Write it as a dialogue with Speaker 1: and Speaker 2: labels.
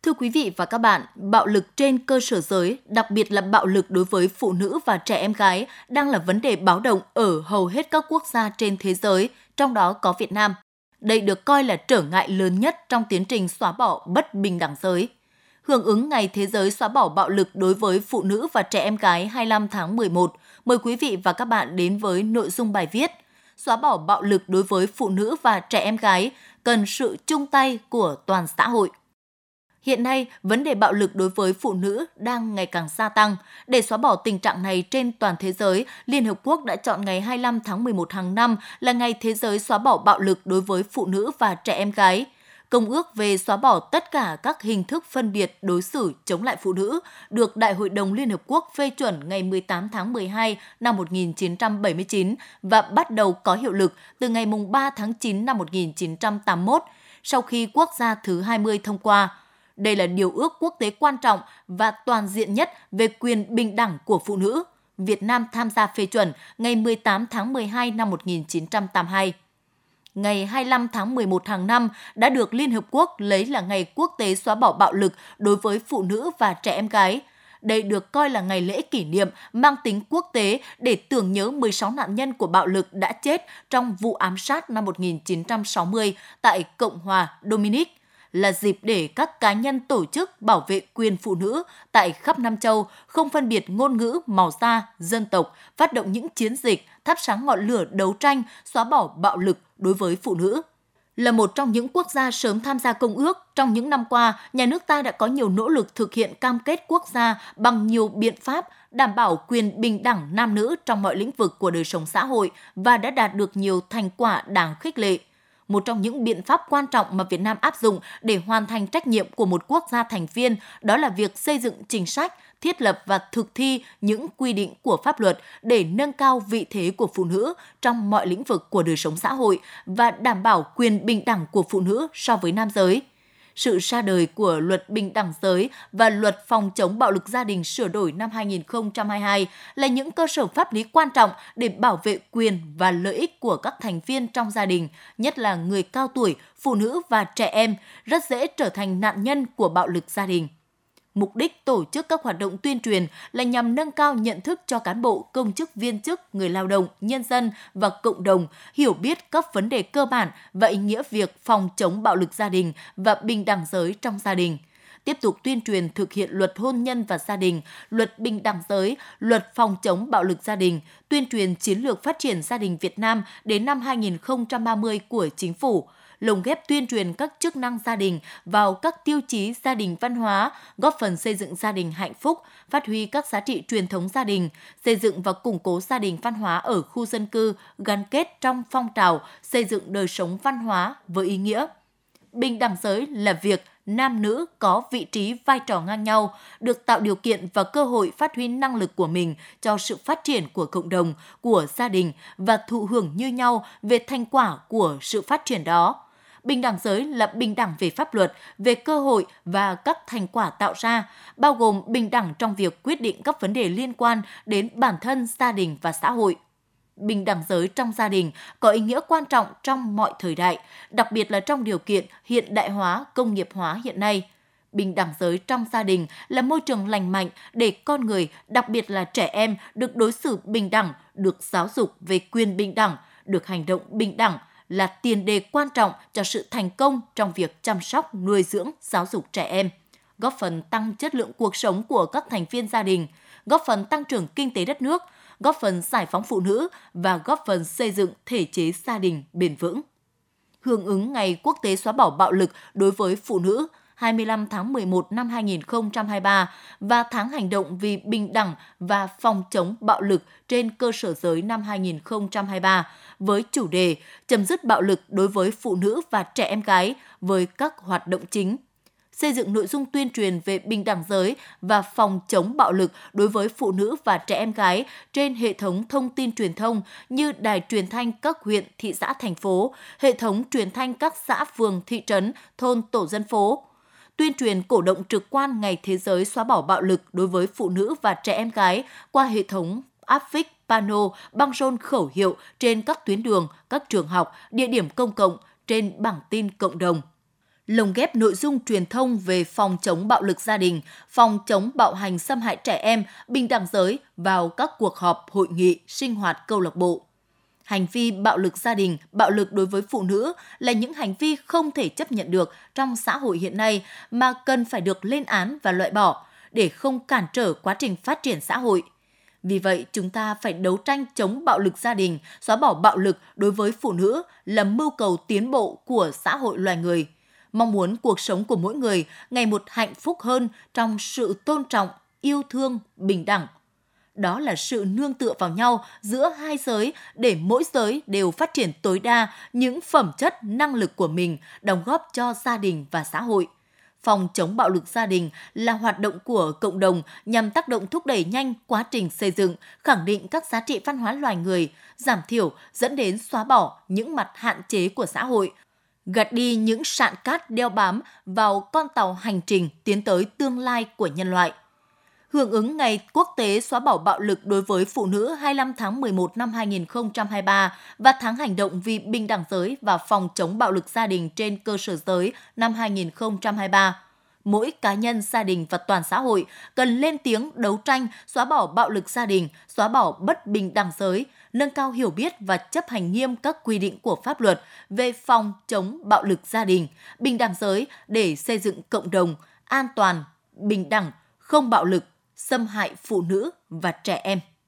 Speaker 1: Thưa quý vị và các bạn, bạo lực trên cơ sở giới, đặc biệt là bạo lực đối với phụ nữ và trẻ em gái đang là vấn đề báo động ở hầu hết các quốc gia trên thế giới, trong đó có Việt Nam. Đây được coi là trở ngại lớn nhất trong tiến trình xóa bỏ bất bình đẳng giới. Hưởng ứng Ngày Thế giới xóa bỏ bạo lực đối với phụ nữ và trẻ em gái 25 tháng 11, mời quý vị và các bạn đến với nội dung bài viết Xóa bỏ bạo lực đối với phụ nữ và trẻ em gái cần sự chung tay của toàn xã hội. Hiện nay, vấn đề bạo lực đối với phụ nữ đang ngày càng gia tăng. Để xóa bỏ tình trạng này trên toàn thế giới, Liên Hợp Quốc đã chọn ngày 25 tháng 11 hàng năm là Ngày Thế giới xóa bỏ bạo lực đối với phụ nữ và trẻ em gái. Công ước về xóa bỏ tất cả các hình thức phân biệt đối xử chống lại phụ nữ được Đại hội đồng Liên Hợp Quốc phê chuẩn ngày 18 tháng 12 năm 1979 và bắt đầu có hiệu lực từ ngày 3 tháng 9 năm 1981, sau khi quốc gia thứ 20 thông qua. Đây là điều ước quốc tế quan trọng và toàn diện nhất về quyền bình đẳng của phụ nữ. Việt Nam tham gia phê chuẩn ngày 18 tháng 12 năm 1982. Ngày 25 tháng 11 hàng năm đã được Liên Hợp Quốc lấy là ngày quốc tế xóa bỏ bạo lực đối với phụ nữ và trẻ em gái. Đây được coi là ngày lễ kỷ niệm mang tính quốc tế để tưởng nhớ 16 nạn nhân của bạo lực đã chết trong vụ ám sát năm 1960 tại Cộng hòa Dominic, là dịp để các cá nhân tổ chức bảo vệ quyền phụ nữ tại khắp Nam Châu không phân biệt ngôn ngữ, màu da, dân tộc, phát động những chiến dịch, thắp sáng ngọn lửa đấu tranh, xóa bỏ bạo lực đối với phụ nữ. Là một trong những quốc gia sớm tham gia công ước, trong những năm qua, nhà nước ta đã có nhiều nỗ lực thực hiện cam kết quốc gia bằng nhiều biện pháp đảm bảo quyền bình đẳng nam nữ trong mọi lĩnh vực của đời sống xã hội và đã đạt được nhiều thành quả đáng khích lệ. Một trong những biện pháp quan trọng mà Việt Nam áp dụng để hoàn thành trách nhiệm của một quốc gia thành viên đó là việc xây dựng chính sách, thiết lập và thực thi những quy định của pháp luật để nâng cao vị thế của phụ nữ trong mọi lĩnh vực của đời sống xã hội và đảm bảo quyền bình đẳng của phụ nữ so với nam giới. Sự ra đời của Luật Bình đẳng giới và Luật Phòng chống bạo lực gia đình sửa đổi năm 2022 là những cơ sở pháp lý quan trọng để bảo vệ quyền và lợi ích của các thành viên trong gia đình, nhất là người cao tuổi, phụ nữ và trẻ em, rất dễ trở thành nạn nhân của bạo lực gia đình. Mục đích tổ chức các hoạt động tuyên truyền là nhằm nâng cao nhận thức cho cán bộ, công chức viên chức, người lao động, nhân dân và cộng đồng hiểu biết các vấn đề cơ bản và ý nghĩa việc phòng chống bạo lực gia đình và bình đẳng giới trong gia đình. Tiếp tục tuyên truyền thực hiện Luật Hôn nhân và Gia đình, Luật Bình đẳng giới, Luật Phòng chống bạo lực gia đình, tuyên truyền chiến lược phát triển gia đình Việt Nam đến năm 2030 của Chính phủ, lồng ghép tuyên truyền các chức năng gia đình vào các tiêu chí gia đình văn hóa, góp phần xây dựng gia đình hạnh phúc, phát huy các giá trị truyền thống gia đình, xây dựng và củng cố gia đình văn hóa ở khu dân cư, gắn kết trong phong trào xây dựng đời sống văn hóa với ý nghĩa. Bình đẳng giới là việc nam nữ có vị trí vai trò ngang nhau, được tạo điều kiện và cơ hội phát huy năng lực của mình cho sự phát triển của cộng đồng, của gia đình và thụ hưởng như nhau về thành quả của sự phát triển đó. Bình đẳng giới là bình đẳng về pháp luật, về cơ hội và các thành quả tạo ra, bao gồm bình đẳng trong việc quyết định các vấn đề liên quan đến bản thân gia đình và xã hội. Bình đẳng giới trong gia đình có ý nghĩa quan trọng trong mọi thời đại, đặc biệt là trong điều kiện hiện đại hóa, công nghiệp hóa hiện nay. Bình đẳng giới trong gia đình là môi trường lành mạnh để con người, đặc biệt là trẻ em, được đối xử bình đẳng, được giáo dục về quyền bình đẳng, được hành động bình đẳng, là tiền đề quan trọng cho sự thành công trong việc chăm sóc, nuôi dưỡng, giáo dục trẻ em, góp phần tăng chất lượng cuộc sống của các thành viên gia đình, góp phần tăng trưởng kinh tế đất nước, góp phần giải phóng phụ nữ và góp phần xây dựng thể chế gia đình bền vững. Hưởng ứng Ngày Quốc tế xóa bỏ bạo lực đối với phụ nữ 25 tháng 11 năm 2023 và Tháng hành động vì bình đẳng và phòng chống bạo lực trên cơ sở giới năm 2023 với chủ đề chấm dứt bạo lực đối với phụ nữ và trẻ em gái với các hoạt động chính. Xây dựng nội dung tuyên truyền về bình đẳng giới và phòng chống bạo lực đối với phụ nữ và trẻ em gái trên hệ thống thông tin truyền thông như đài truyền thanh các huyện, thị xã, thành phố, hệ thống truyền thanh các xã, phường, thị trấn, thôn, tổ dân phố. Tuyên truyền cổ động trực quan Ngày Thế giới xóa bỏ bạo lực đối với phụ nữ và trẻ em gái qua hệ thống áp phích, pano, băng rôn khẩu hiệu trên các tuyến đường, các trường học, địa điểm công cộng, trên bảng tin cộng đồng. lồng ghép nội dung truyền thông về phòng chống bạo lực gia đình, phòng chống bạo hành xâm hại trẻ em, bình đẳng giới vào các cuộc họp, hội nghị, sinh hoạt câu lạc bộ. Hành vi bạo lực gia đình, bạo lực đối với phụ nữ là những hành vi không thể chấp nhận được trong xã hội hiện nay mà cần phải được lên án và loại bỏ để không cản trở quá trình phát triển xã hội. Vì vậy, chúng ta phải đấu tranh chống bạo lực gia đình, xóa bỏ bạo lực đối với phụ nữ là mưu cầu tiến bộ của xã hội loài người. Mong muốn cuộc sống của mỗi người ngày một hạnh phúc hơn trong sự tôn trọng, yêu thương, bình đẳng. Đó là sự nương tựa vào nhau giữa hai giới để mỗi giới đều phát triển tối đa những phẩm chất, năng lực của mình, đóng góp cho gia đình và xã hội. Phòng chống bạo lực gia đình là hoạt động của cộng đồng nhằm tác động thúc đẩy nhanh quá trình xây dựng, khẳng định các giá trị văn hóa loài người, giảm thiểu dẫn đến xóa bỏ những mặt hạn chế của xã hội, gạt đi những sạn cát đeo bám vào con tàu hành trình tiến tới tương lai của nhân loại. Hưởng ứng Ngày Quốc tế xóa bỏ bạo lực đối với phụ nữ 25 tháng 11 năm 2023 và Tháng hành động vì bình đẳng giới và phòng chống bạo lực gia đình trên cơ sở giới năm 2023. Mỗi cá nhân, gia đình và toàn xã hội cần lên tiếng đấu tranh xóa bỏ bạo lực gia đình, xóa bỏ bất bình đẳng giới, nâng cao hiểu biết và chấp hành nghiêm các quy định của pháp luật về phòng chống bạo lực gia đình, bình đẳng giới để xây dựng cộng đồng an toàn, bình đẳng, không bạo lực, xâm hại phụ nữ và trẻ em.